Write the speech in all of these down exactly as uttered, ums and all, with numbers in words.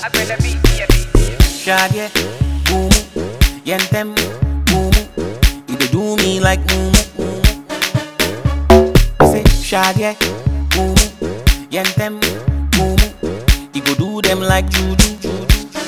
I better be, be a beat. Shadye, boom, yentem, boom. You dey do me like boom, boom. Say Shadye, boom, yentem, boom. You go do them like juju, juju.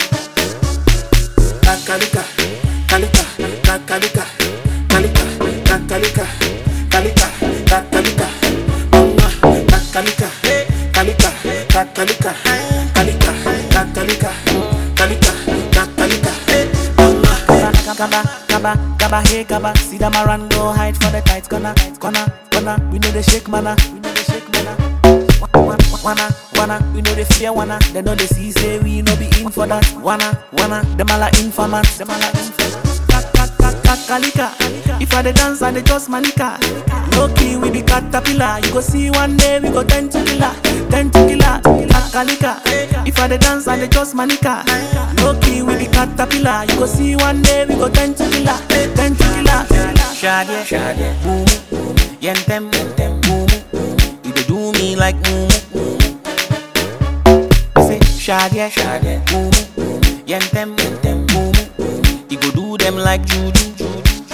Kakalika, kalika, kakalika, kalika, kakalika, kalika, kakalika, mama, kakalika, kalika, kakalika, kalika, kakalika, kalika, kakalika, mama. Kaba, kaba, kaba, hey kaba. See them around, go hide for the tight corner, corner, corner. We know they shake mana, we know they shake mana. Wanna, wanna, we know they fear wanna. They know they see say we no be in for that. Wanna, wanna, them all are informants, them all are informants. Kalika, if I dey dance I dey just manika. Low key we be caterpillar. You go see one day we go ten to killer, ten to killer. Kalika, if I dey dance I dey just manika. Low key we be caterpillar. You go see one day we go ten to killer, ten to killer. Shadye, Shadye, boom, yentem, yentem, boom. You dey do me like boom, boom. Say Shadye, Shadye, boom, yentem, yentem, boom. You go do them like juju, juju.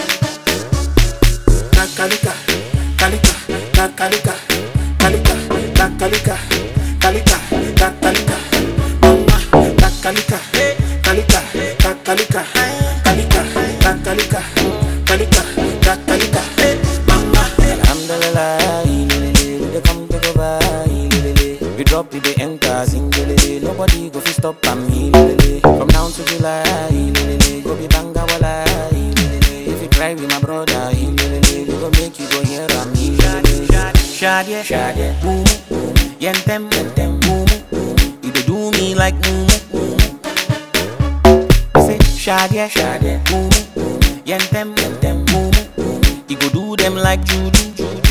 Kakalika, kalika, kakalika, kalika, kakalika, kalika, kakalika, mama, kakalika, kalika, kakalika, kalika, kakalika, kalika, kakalika, mama. Alhamdulillah, they come take over. We drop it, they enter, sing nobody go fi stop me. From now to July, go be banga wala. If you try with my brother, we go make you go hear me. Shadye, Shadye, boom, yentem, yentem, boom. You dey do me like boom, boom. Say Shadye, Shadye, boom, yentem, yentem, boom. You go do them like juju, juju.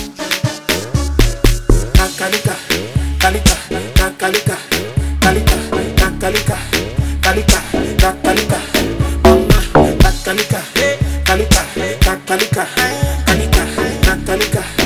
Kakalika, kalika, kakalika, kalika, kakalika, kalika, kakalika, mama, kakalika, kalika, kakalika, kalika, kakalika.